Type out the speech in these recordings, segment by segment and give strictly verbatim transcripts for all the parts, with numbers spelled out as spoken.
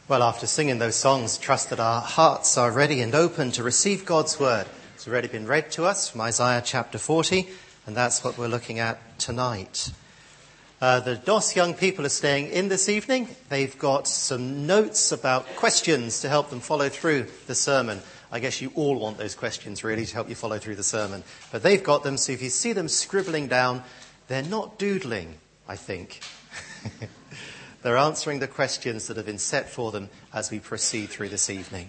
Well, after singing those songs, trust that our hearts are ready and open to receive God's word. It's already been read to us from Isaiah chapter forty, and that's what we're looking at tonight. Uh, the D O S young people are staying in this evening. They've got some notes about questions to help them follow through the sermon. I guess you all want those questions, really, to help you follow through the sermon. But they've got them, so if you see them scribbling down, they're not doodling, I think. They're answering the questions that have been set for them as we proceed through this evening.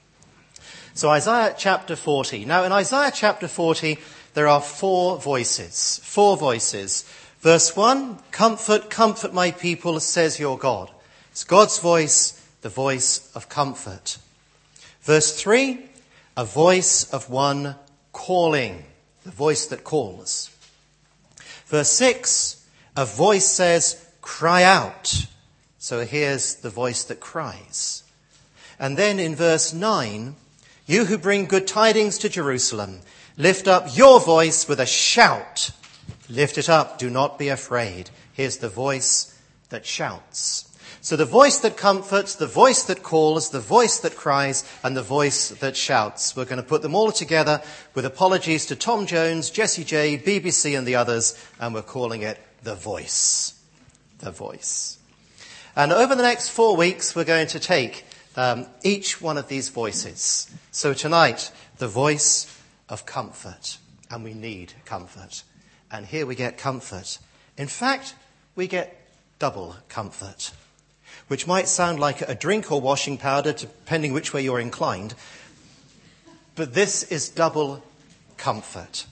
So Isaiah chapter forty. Now in Isaiah chapter forty, there are four voices. Four voices. Verse one, comfort, comfort my people, says your God. It's God's voice, the voice of comfort. Verse three, a voice of one calling, the voice that calls. Verse six, a voice says, cry out. So here's the voice that cries. And then in verse nine, you who bring good tidings to Jerusalem, lift up your voice with a shout. Lift it up, do not be afraid. Here's the voice that shouts. So the voice that comforts, the voice that calls, the voice that cries, and the voice that shouts. We're going to put them all together with apologies to Tom Jones, Jessie J, B B C and the others, and we're calling it The Voice. The Voice. And over the next four weeks, we're going to take um, each one of these voices. So tonight, the voice of comfort. And we need comfort. And here we get comfort. In fact, we get double comfort. Which might sound like a drink or washing powder, depending which way you're inclined. But this is double comfort.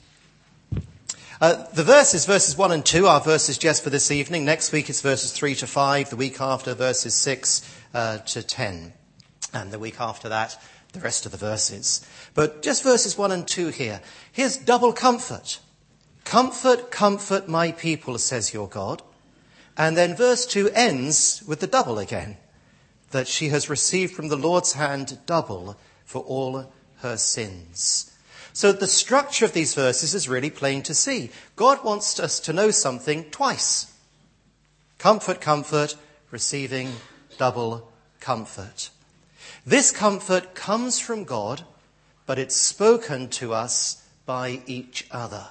Uh, the verses, verses one and two, are verses just for this evening. Next week it's verses three to five. The week after, verses six uh, to ten. And the week after that, the rest of the verses. But just verses one and two here. Here's double comfort. Comfort, comfort my people, says your God. And then verse two ends with the double again. That she has received from the Lord's hand double for all her sins. So the structure of these verses is really plain to see. God wants us to know something twice. Comfort, comfort, receiving double comfort. This comfort comes from God, but it's spoken to us by each other.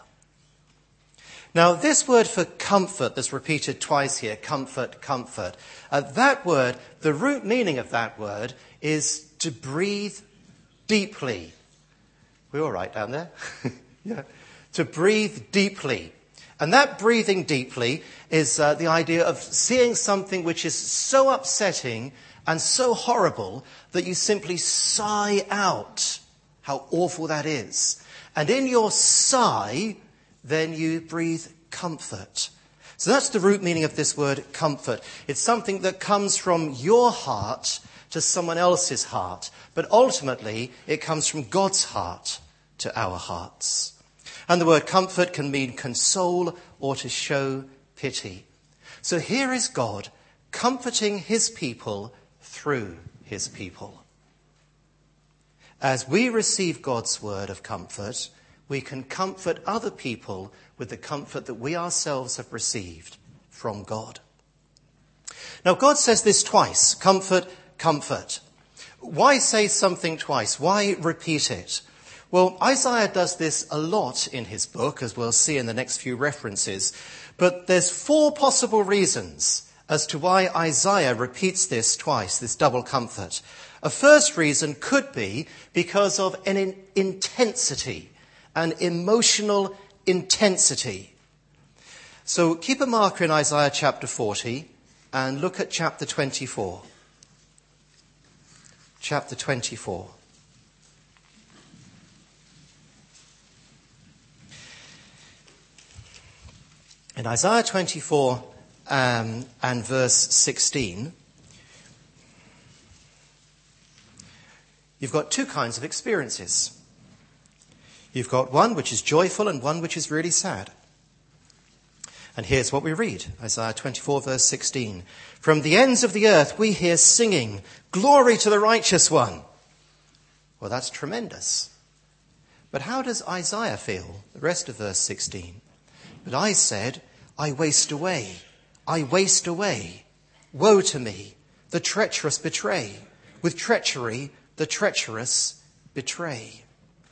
Now, this word for comfort that's repeated twice here, comfort, comfort, uh, that word, the root meaning of that word is to breathe deeply. We all right down there? Yeah. To breathe deeply. And that breathing deeply is uh, the idea of seeing something which is so upsetting and so horrible that you simply sigh out how awful that is. And in your sigh, then you breathe comfort. So that's the root meaning of this word comfort. It's something that comes from your heart to someone else's heart. But ultimately, it comes from God's heart to our hearts. And the word comfort can mean console or to show pity. So here is God comforting his people through his people. As we receive God's word of comfort, we can comfort other people with the comfort that we ourselves have received from God. Now, God says this twice, comfort, comfort. Why say something twice? Why repeat it? Well, Isaiah does this a lot in his book, as we'll see in the next few references. But there's four possible reasons as to why Isaiah repeats this twice, this double comfort. A first reason could be because of an in- intensity, an emotional intensity. So keep a marker in Isaiah chapter forty and look at chapter twenty-four. Chapter twenty-four. In Isaiah twenty-four um, and verse sixteen, you've got two kinds of experiences. You've got one which is joyful and one which is really sad. And here's what we read, Isaiah twenty-four verse sixteen. From the ends of the earth we hear singing, glory to the righteous one. Well, that's tremendous. But how does Isaiah feel? The rest of verse sixteen. But I said, I waste away, I waste away. Woe to me, the treacherous betray. With treachery, the treacherous betray.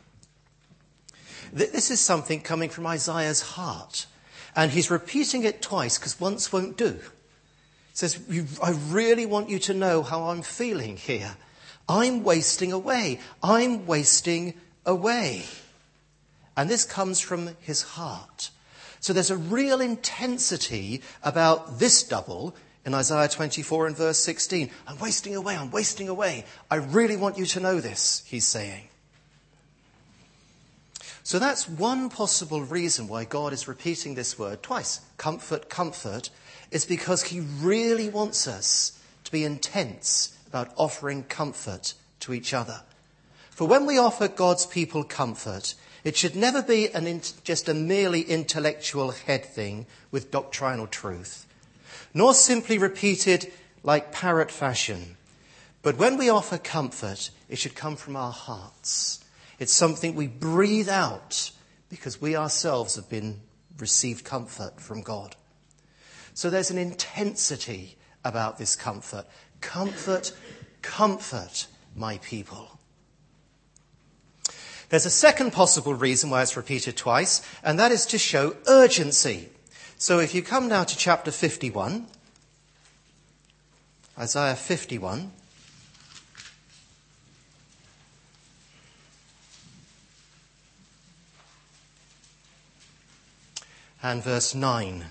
This is something coming from Isaiah's heart. And he's repeating it twice because once won't do. He says, I really want you to know how I'm feeling here. I'm wasting away. I'm wasting away. And this comes from his heart. So there's a real intensity about this double in Isaiah twenty-four and verse sixteen. I'm wasting away, I'm wasting away. I really want you to know this, he's saying. So that's one possible reason why God is repeating this word twice. Comfort, comfort, is because he really wants us to be intense about offering comfort to each other. For when we offer God's people comfort, it should never be an in, just a merely intellectual head thing with doctrinal truth, nor simply repeated like parrot fashion. But when we offer comfort, it should come from our hearts. It's something we breathe out because we ourselves have been received comfort from God. So there's an intensity about this comfort. Comfort, comfort my people. There's a second possible reason why it's repeated twice, and that is to show urgency. So if you come now to chapter fifty-one, Isaiah fifty-one, and verse nine.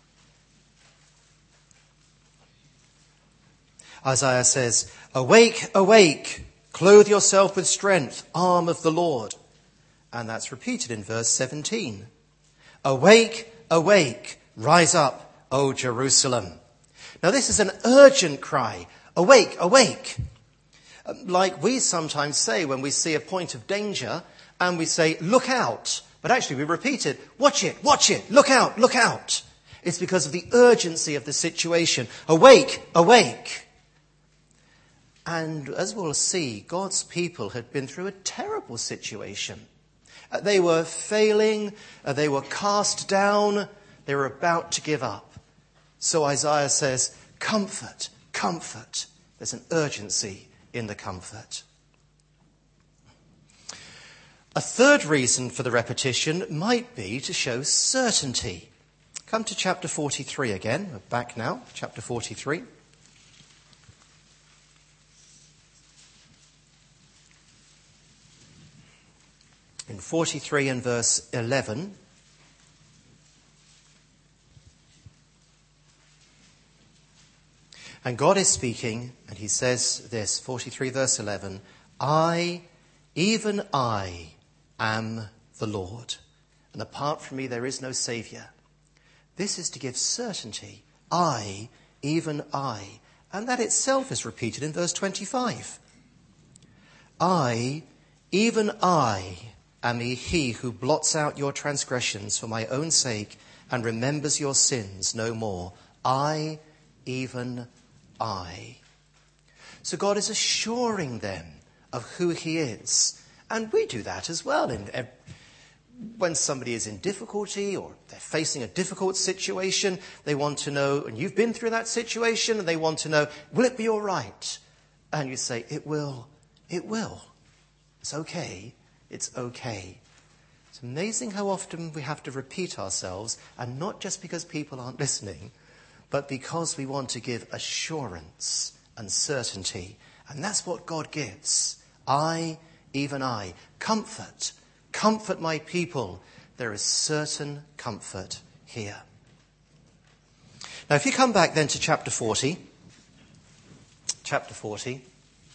Isaiah says, awake, awake, clothe yourself with strength, arm of the Lord. And that's repeated in verse seventeen. Awake, awake, rise up, O Jerusalem. Now this is an urgent cry. Awake, awake. Like we sometimes say when we see a point of danger and we say, look out. But actually we repeat it, watch it, watch it, look out, look out. It's because of the urgency of the situation. Awake, awake. And as we'll see, God's people had been through a terrible situation. Uh, they were failing, uh, they were cast down, they were about to give up. So Isaiah says, comfort, comfort. There's an urgency in the comfort. A third reason for the repetition might be to show certainty. Come to chapter forty-three again. We're back now, chapter forty-three. In forty-three and verse eleven, and God is speaking, and he says this, forty-three verse eleven, I, even I, am the Lord, and apart from me there is no Saviour. This is to give certainty. I, even I. And that itself is repeated in verse twenty-five. I, even I, am he who blots out your transgressions for my own sake and remembers your sins no more. I, even I. So God is assuring them of who he is. And we do that as well. In, uh, when somebody is in difficulty or they're facing a difficult situation, they want to know, and you've been through that situation, and they want to know, will it be all right? And you say, it will, it will. It's okay. It's okay. It's amazing how often we have to repeat ourselves, and not just because people aren't listening, but because we want to give assurance and certainty. And that's what God gives. I, even I. Comfort. Comfort my people. There is certain comfort here. Now, if you come back then to chapter forty, chapter forty,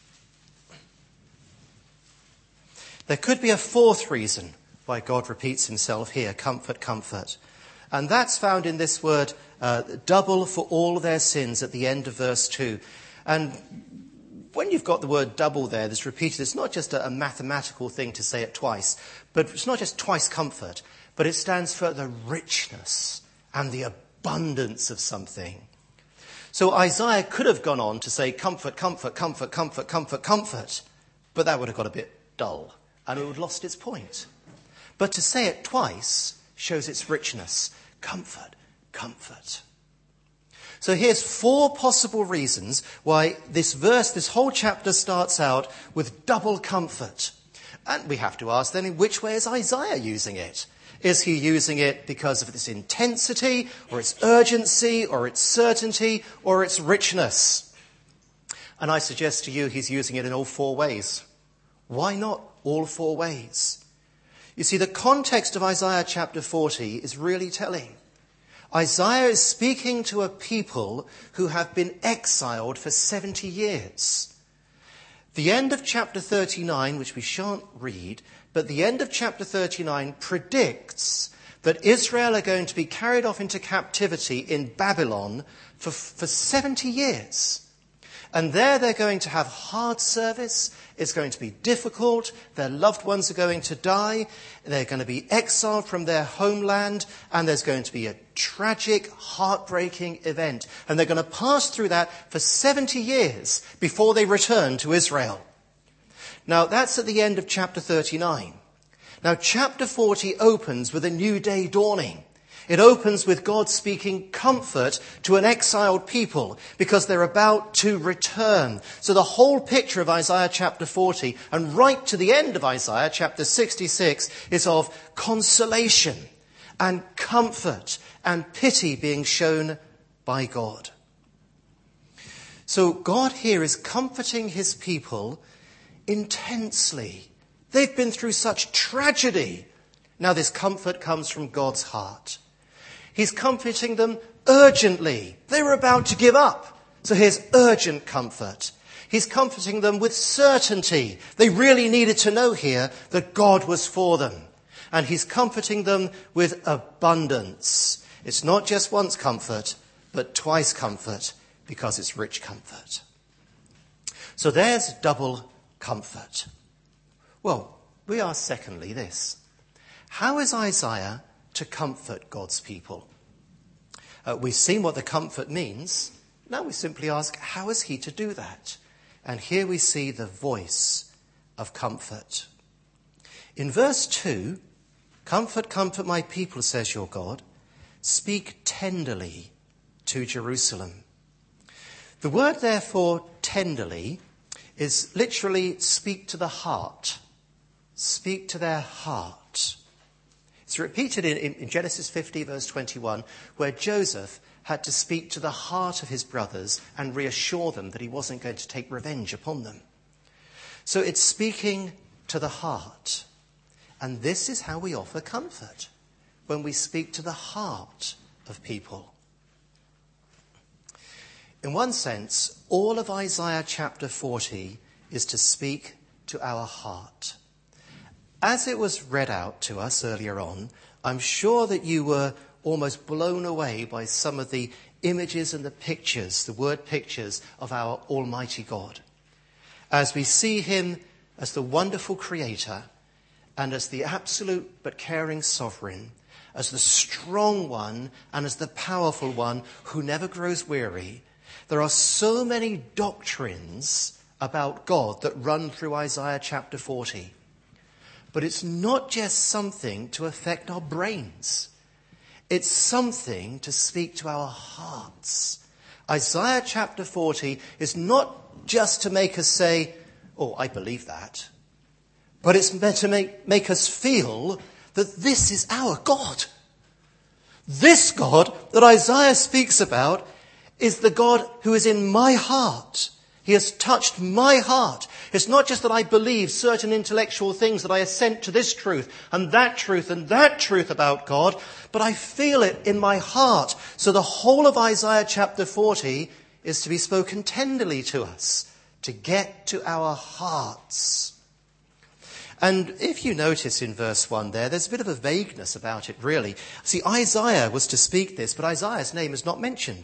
there could be a fourth reason why God repeats himself here, comfort, comfort. And that's found in this word, uh, double for all their sins at the end of verse two. And when you've got the word double there that's repeated, it's not just a, a mathematical thing to say it twice, but it's not just twice comfort, but it stands for the richness and the abundance of something. So Isaiah could have gone on to say comfort, comfort, comfort, comfort, comfort, comfort, but that would have got a bit dull. And it would have lost its point. But to say it twice shows its richness. Comfort, comfort. So here's four possible reasons why this verse, this whole chapter starts out with double comfort. And we have to ask then, in which way is Isaiah using it? Is he using it because of its intensity, or its urgency, or its certainty, or its richness? And I suggest to you he's using it in all four ways. Why not all four ways? You see, the context of Isaiah chapter forty is really telling. Isaiah is speaking to a people who have been exiled for seventy years. The end of chapter thirty-nine, which we shan't read, but the end of chapter thirty-nine predicts that Israel are going to be carried off into captivity in Babylon for, for seventy years. And there they're going to have hard service. It's going to be difficult. Their loved ones are going to die. They're going to be exiled from their homeland. And there's going to be a tragic, heartbreaking event. And they're going to pass through that for seventy years before they return to Israel. Now, that's at the end of chapter thirty-nine. Now, chapter forty opens with a new day dawning. It opens with God speaking comfort to an exiled people because they're about to return. So the whole picture of Isaiah chapter forty and right to the end of Isaiah chapter sixty-six is of consolation and comfort and pity being shown by God. So God here is comforting his people intensely. They've been through such tragedy. Now this comfort comes from God's heart. He's comforting them urgently. They were about to give up. So here's urgent comfort. He's comforting them with certainty. They really needed to know here that God was for them. And he's comforting them with abundance. It's not just once comfort, but twice comfort, because it's rich comfort. So there's double comfort. Well, we ask secondly this. How is Isaiah to comfort God's people? Uh, we've seen what the comfort means. Now we simply ask, how is he to do that? And here we see the voice of comfort. In verse two, comfort, comfort my people, says your God. Speak tenderly to Jerusalem. The word, therefore, tenderly, is literally speak to the heart. Speak to their heart. It's repeated in, in, in Genesis fifty, verse twenty-one, where Joseph had to speak to the heart of his brothers and reassure them that he wasn't going to take revenge upon them. So it's speaking to the heart. And this is how we offer comfort, when we speak to the heart of people. In one sense, all of Isaiah chapter forty is to speak to our heart. As it was read out to us earlier on, I'm sure that you were almost blown away by some of the images and the pictures, the word pictures of our Almighty God. As we see him as the wonderful creator and as the absolute but caring sovereign, as the strong one and as the powerful one who never grows weary, there are so many doctrines about God that run through Isaiah chapter forty. But it's not just something to affect our brains. It's something to speak to our hearts. Isaiah chapter forty is not just to make us say, oh, I believe that. But it's meant to make, make us feel that this is our God. This God that Isaiah speaks about is the God who is in my heart. He has touched my heart. It's not just that I believe certain intellectual things, that I assent to this truth and that truth and that truth about God, but I feel it in my heart. So the whole of Isaiah chapter forty is to be spoken tenderly to us, to get to our hearts. And if you notice in verse one there, there's a bit of a vagueness about it, really. See, Isaiah was to speak this, but Isaiah's name is not mentioned.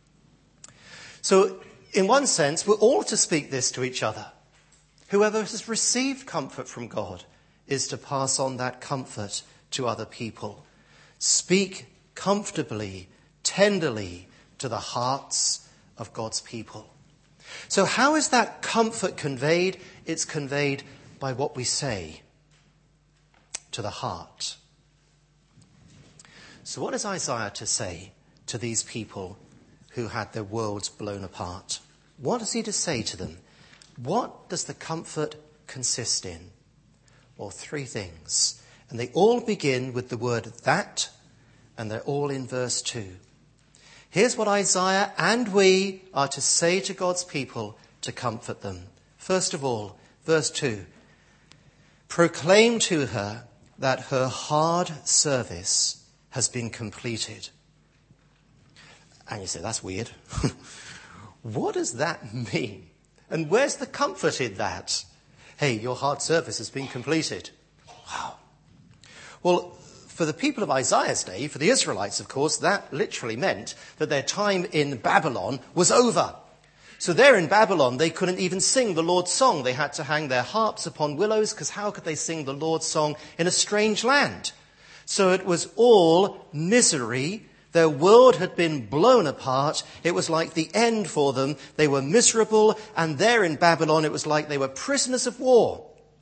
So, in one sense, we're all to speak this to each other. Whoever has received comfort from God is to pass on that comfort to other people. Speak comfortably, tenderly to the hearts of God's people. So how is that comfort conveyed? It's conveyed by what we say to the heart. So what is Isaiah to say to these people who had their worlds blown apart. What is he to say to them? What does the comfort consist in? Well, three things. And they all begin with the word that, and they're all in verse two. Here's what Isaiah and we are to say to God's people to comfort them. First of all, verse two. Proclaim to her that her hard service has been completed. And you say, that's weird. What does that mean? And where's the comfort in that? Hey, your hard service has been completed. Wow. Well, for the people of Isaiah's day, for the Israelites, of course, that literally meant that their time in Babylon was over. So there in Babylon, they couldn't even sing the Lord's song. They had to hang their harps upon willows, because how could they sing the Lord's song in a strange land? So it was all misery. Their world had been blown apart. It was like the end for them. They were miserable. And there in Babylon, it was like they were prisoners of war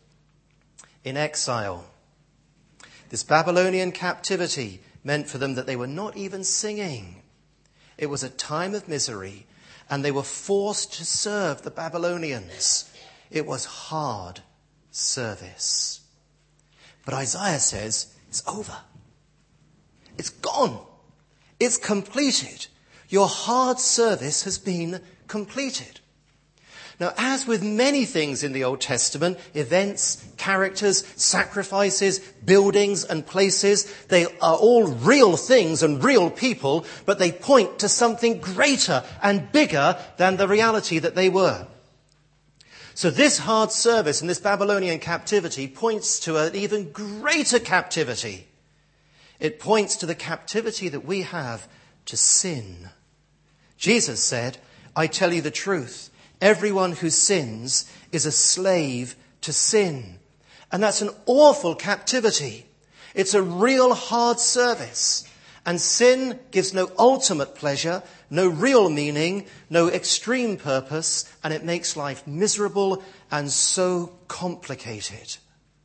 in exile. This Babylonian captivity meant for them that they were not even singing. It was a time of misery. And they were forced to serve the Babylonians. It was hard service. But Isaiah says, it's over. It's gone. It's completed. Your hard service has been completed. Now, as with many things in the Old Testament, events, characters, sacrifices, buildings and places, they are all real things and real people, but they point to something greater and bigger than the reality that they were. So this hard service and this Babylonian captivity points to an even greater captivity. It points to the captivity that we have to sin. Jesus said, I tell you the truth. Everyone who sins is a slave to sin. And that's an awful captivity. It's a real hard service. And sin gives no ultimate pleasure, no real meaning, no extreme purpose, and it makes life miserable and so complicated.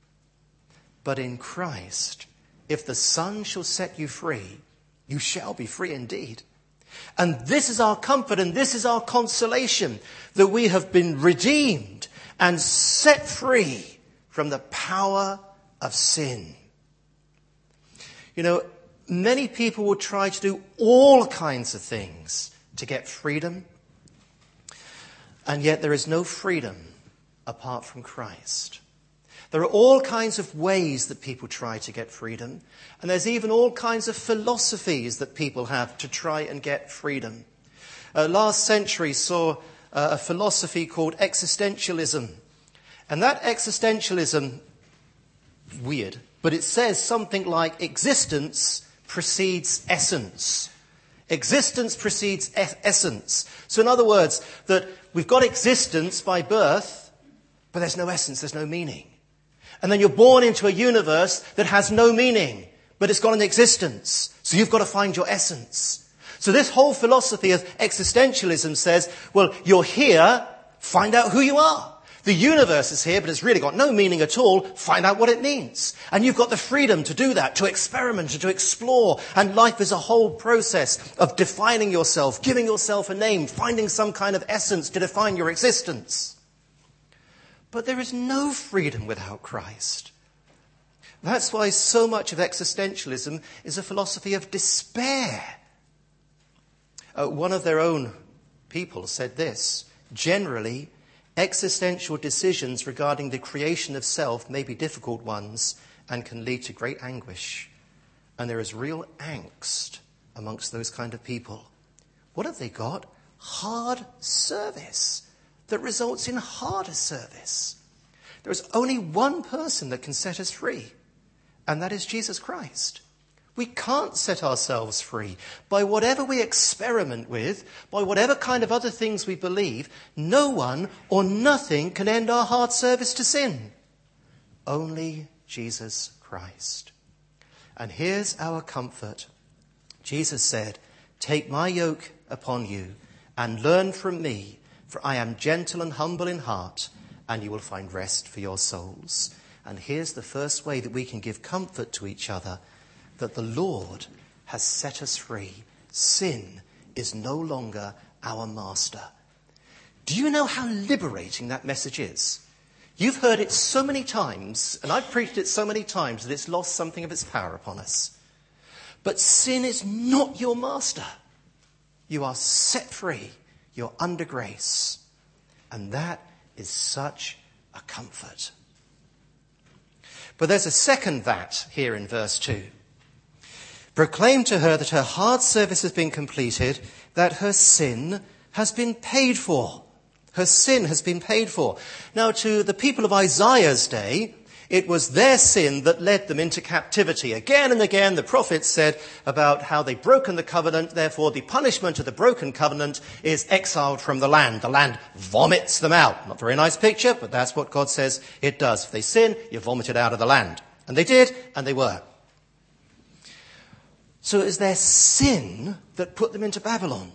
But in Christ, if the Son shall set you free, you shall be free indeed. And this is our comfort and this is our consolation, that we have been redeemed and set free from the power of sin. You know, many people will try to do all kinds of things to get freedom, and yet there is no freedom apart from Christ. There are all kinds of ways that people try to get freedom, and there's even all kinds of philosophies that people have to try and get freedom. Uh, last century saw uh, a philosophy called existentialism, and that existentialism, weird, but it says something like existence precedes essence. Existence precedes e- essence. So in other words, that we've got existence by birth, but there's no essence, there's no meaning. And then you're born into a universe that has no meaning, but it's got an existence. So you've got to find your essence. So this whole philosophy of existentialism says, well, you're here, find out who you are. The universe is here, but it's really got no meaning at all. Find out what it means. And you've got the freedom to do that, to experiment, to explore. And life is a whole process of defining yourself, giving yourself a name, finding some kind of essence to define your existence. But there is no freedom without Christ. That's why so much of existentialism is a philosophy of despair. Uh, one of their own people said this: generally, existential decisions regarding the creation of self may be difficult ones and can lead to great anguish. And there is real angst amongst those kind of people. What have they got? Hard service that results in harder service. There is only one person that can set us free, and that is Jesus Christ. We can't set ourselves free by whatever we experiment with, by whatever kind of other things we believe. No one or nothing can end our hard service to sin. Only Jesus Christ. And here's our comfort. Jesus said, take my yoke upon you and learn from me, for I am gentle and humble in heart, and you will find rest for your souls. And here's the first way that we can give comfort to each other, that the Lord has set us free. Sin is no longer our master. Do you know how liberating that message is? You've heard it so many times, and I've preached it so many times, that it's lost something of its power upon us. But sin is not your master. You are set free. You're under grace. And that is such a comfort. But there's a second that here in verse two. Proclaim to her that her hard service has been completed, that her sin has been paid for. Her sin has been paid for. Now, to the people of Isaiah's day, it was their sin that led them into captivity. Again and again, the prophets said about how they'd broken the covenant. Therefore, the punishment of the broken covenant is exiled from the land. The land vomits them out. Not a very nice picture, but that's what God says it does. If they sin, you're vomited out of the land. And they did, and they were. So it was their sin that put them into Babylon.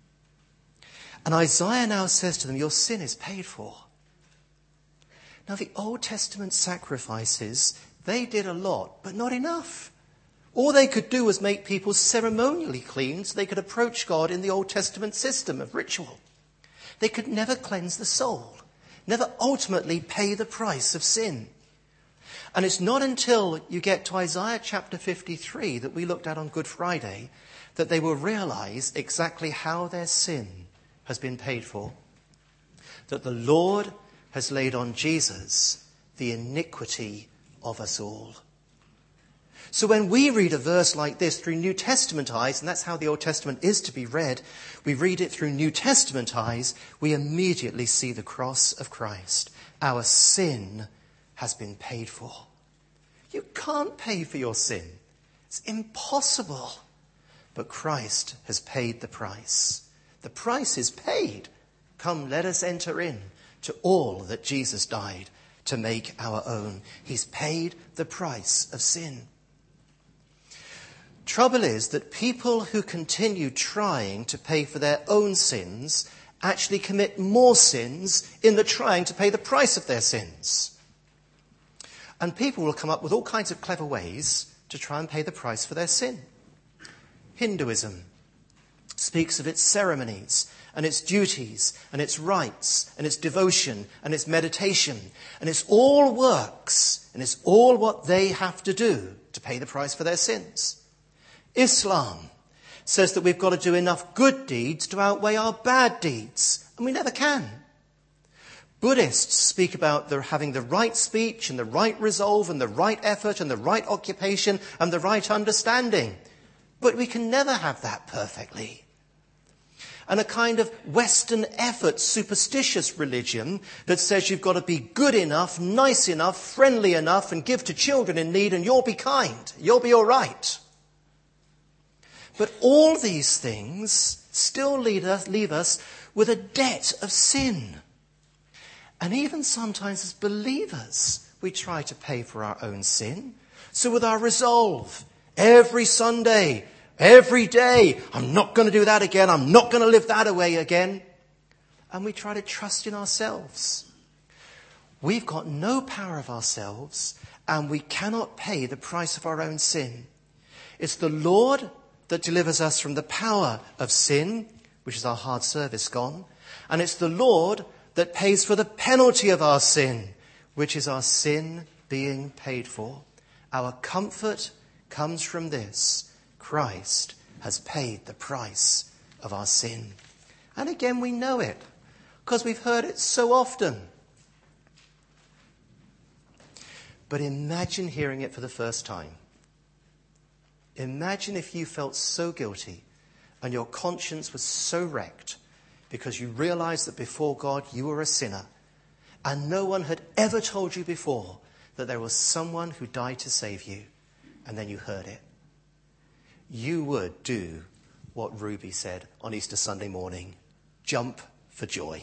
And Isaiah now says to them, your sin is paid for. Now, the Old Testament sacrifices, they did a lot, but not enough. All they could do was make people ceremonially clean so they could approach God in the Old Testament system of ritual. They could never cleanse the soul, never ultimately pay the price of sin. And it's not until you get to Isaiah chapter fifty-three that we looked at on Good Friday that they will realize exactly how their sin has been paid for. That the Lord has laid on Jesus the iniquity of us all. So when we read a verse like this through New Testament eyes, and that's how the Old Testament is to be read, we read it through New Testament eyes, we immediately see the cross of Christ. Our sin has been paid for. You can't pay for your sin. It's impossible. But Christ has paid the price. The price is paid. Come, let us enter in to all that Jesus died to make our own. He's paid the price of sin. Trouble is that people who continue trying to pay for their own sins actually commit more sins in the trying to pay the price of their sins. And people will come up with all kinds of clever ways to try and pay the price for their sin. Hinduism speaks of its ceremonies and its duties and its rites and its devotion and its meditation. And it's all works and it's all what they have to do to pay the price for their sins. Islam says that we've got to do enough good deeds to outweigh our bad deeds. And we never can. Buddhists speak about the, having the right speech and the right resolve and the right effort and the right occupation and the right understanding. But we can never have that perfectly. And a kind of Western effort, superstitious religion that says you've got to be good enough, nice enough, friendly enough, and give to children in need, and you'll be kind. You'll be all right. But all these things still lead us, leave us with a debt of sin. And even sometimes as believers, we try to pay for our own sin. So with our resolve, every Sunday, every day, I'm not going to do that again. I'm not going to live that away again. And we try to trust in ourselves. We've got no power of ourselves, and we cannot pay the price of our own sin. It's the Lord that delivers us from the power of sin, which is our hard service gone. And it's the Lord that pays for the penalty of our sin, which is our sin being paid for. Our comfort comes from this. Christ has paid the price of our sin. And again, we know it because we've heard it so often. But imagine hearing it for the first time. Imagine if you felt so guilty and your conscience was so wrecked because you realized that before God you were a sinner and no one had ever told you before that there was someone who died to save you, and then you heard it. You would do what Ruby said on Easter Sunday morning. Jump for joy.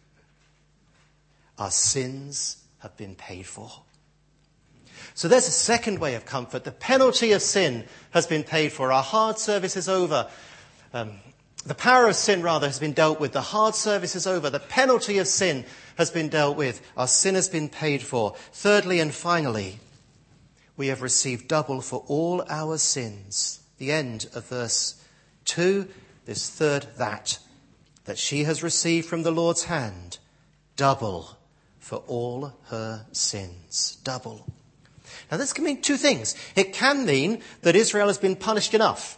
Our sins have been paid for. So there's a second way of comfort. The penalty of sin has been paid for. Our hard service is over. Um, the power of sin, rather, has been dealt with. The hard service is over. The penalty of sin has been dealt with. Our sin has been paid for. Thirdly and finally, we have received double for all our sins. The end of verse two, this third that, that she has received from the Lord's hand double for all her sins. Double. Now this can mean two things. It can mean that Israel has been punished enough.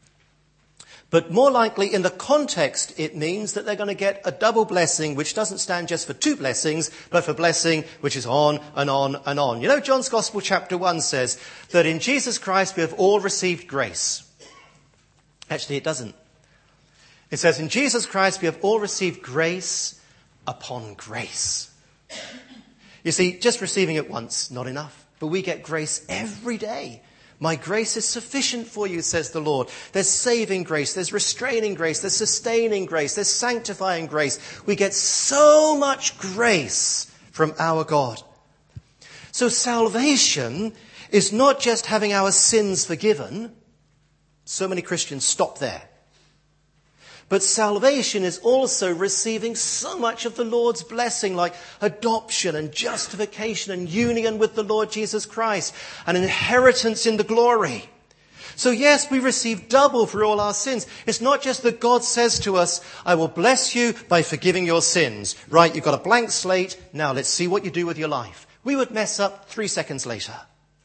But more likely in the context, it means that they're going to get a double blessing, which doesn't stand just for two blessings, but for blessing which is on and on and on. You know, John's Gospel chapter one says that in Jesus Christ we have all received grace. Actually, it doesn't. It says in Jesus Christ we have all received grace upon grace. You see, just receiving it once, not enough. But we get grace every day. My grace is sufficient for you, says the Lord. There's saving grace, there's restraining grace, there's sustaining grace, there's sanctifying grace. We get so much grace from our God. So salvation is not just having our sins forgiven. So many Christians stop there. But salvation is also receiving so much of the Lord's blessing, like adoption and justification and union with the Lord Jesus Christ, and inheritance in the glory. So yes, we receive double for all our sins. It's not just that God says to us, I will bless you by forgiving your sins. Right, you've got a blank slate. Now let's see what you do with your life. We would mess up three seconds later.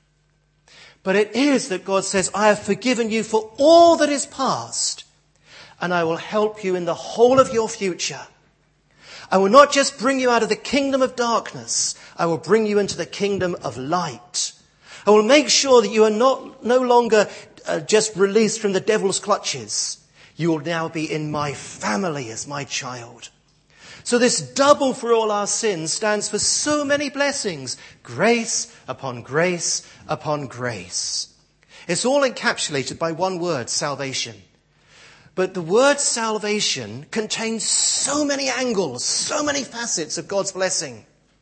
But it is that God says, I have forgiven you for all that is past. And I will help you in the whole of your future. I will not just bring you out of the kingdom of darkness. I will bring you into the kingdom of light. I will make sure that you are not no longer uh, just released from the devil's clutches. You will now be in my family as my child. So this double for all our sins stands for so many blessings. Grace upon grace upon grace. It's all encapsulated by one word, salvation. But the word salvation contains so many angles, so many facets of God's blessing.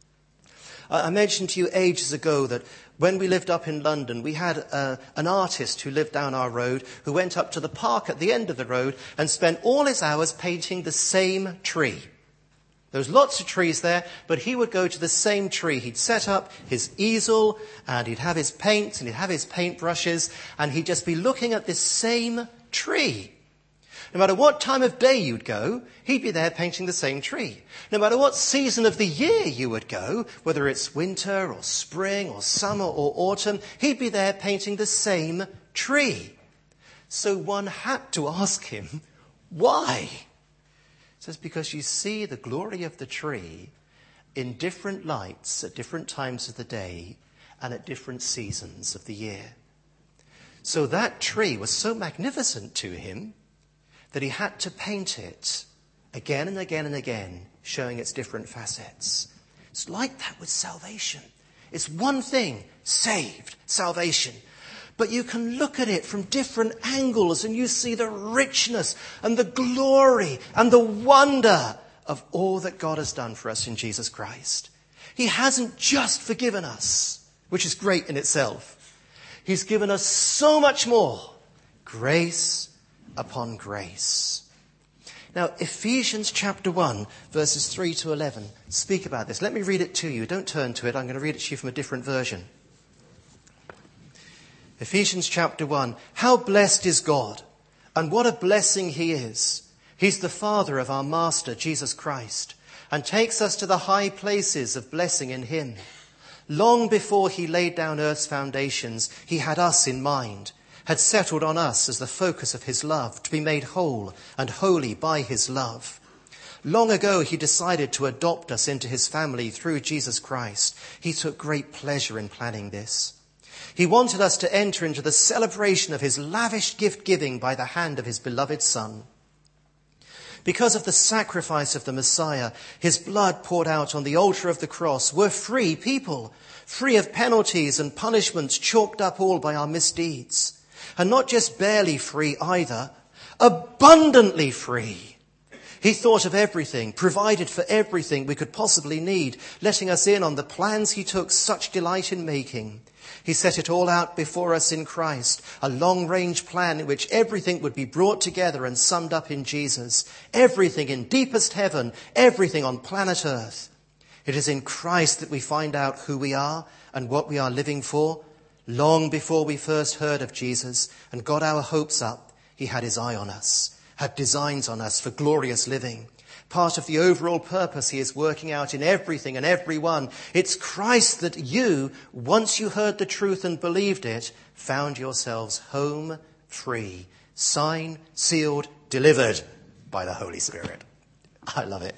I mentioned to you ages ago that when we lived up in London, we had a, an artist who lived down our road who went up to the park at the end of the road and spent all his hours painting the same tree. There was lots of trees there, but he would go to the same tree. He'd set up his easel and he'd have his paints and he'd have his paintbrushes and he'd just be looking at this same tree. No matter what time of day you'd go, he'd be there painting the same tree. No matter what season of the year you would go, whether it's winter or spring or summer or autumn, he'd be there painting the same tree. So one had to ask him, why? He says, because you see the glory of the tree in different lights at different times of the day and at different seasons of the year. So that tree was so magnificent to him that he had to paint it again and again and again, showing its different facets. It's like that with salvation. It's one thing, saved, salvation. But you can look at it from different angles and you see the richness and the glory and the wonder of all that God has done for us in Jesus Christ. He hasn't just forgiven us, which is great in itself. He's given us so much more. Grace upon grace. Now, Ephesians chapter one, verses three to eleven, speak about this. Let me read it to you. Don't turn to it. I'm going to read it to you from a different version. Ephesians chapter one. How blessed is God, and what a blessing he is. He's the Father of our Master, Jesus Christ, and takes us to the high places of blessing in him. Long before he laid down earth's foundations, he had us in mind, had settled on us as the focus of his love, to be made whole and holy by his love. Long ago, he decided to adopt us into his family through Jesus Christ. He took great pleasure in planning this. He wanted us to enter into the celebration of his lavish gift-giving by the hand of his beloved Son. Because of the sacrifice of the Messiah, his blood poured out on the altar of the cross, we're free people, free of penalties and punishments chalked up all by our misdeeds. And not just barely free either, abundantly free. He thought of everything, provided for everything we could possibly need, letting us in on the plans he took such delight in making. He set it all out before us in Christ, a long-range plan in which everything would be brought together and summed up in Jesus. Everything in deepest heaven, everything on planet Earth. It is in Christ that we find out who we are and what we are living for. Long before we first heard of Jesus and got our hopes up, he had his eye on us. had designs on us for glorious living. Part of the overall purpose he is working out in everything and everyone. It's Christ that you, once you heard the truth and believed it, found yourselves home free, signed, sealed, delivered by the Holy Spirit. I love it.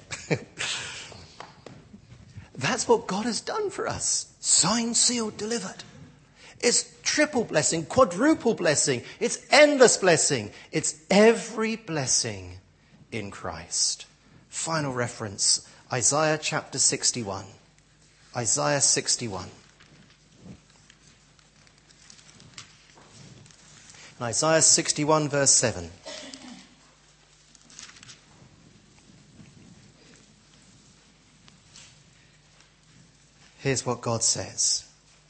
That's what God has done for us. Signed, sealed, delivered. It's triple blessing, quadruple blessing. It's endless blessing. It's every blessing in Christ. Final reference, Isaiah chapter sixty-one. Isaiah sixty-one. And Isaiah sixty-one verse seven. Here's what God says.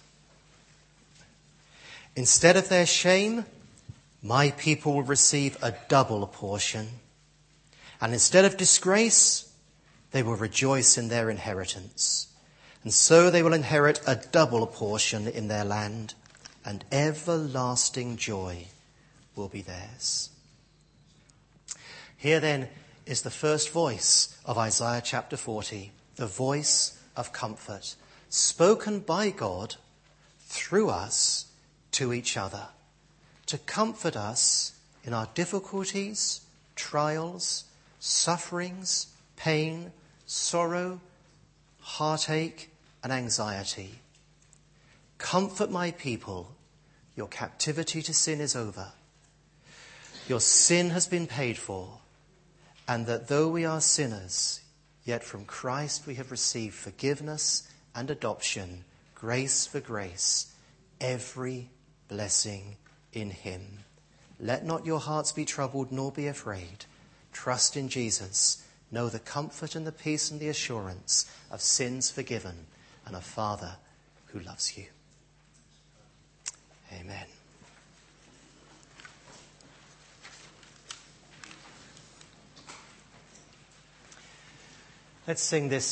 Instead of their shame, my people will receive a double portion. And instead of disgrace, they will rejoice in their inheritance. And so they will inherit a double portion in their land, and everlasting joy will be theirs. Here then is the first voice of Isaiah chapter forty, the voice of comfort, spoken by God through us to each other, to comfort us in our difficulties, trials, sufferings, pain, sorrow, heartache, and anxiety. Comfort my people. Your captivity to sin is over. Your sin has been paid for, and that though we are sinners, yet from Christ we have received forgiveness and adoption, grace for grace, every blessing in him. Let not your hearts be troubled, nor be afraid. Trust in Jesus. Know the comfort and the peace and the assurance of sins forgiven and a Father who loves you. Amen. Let's sing this.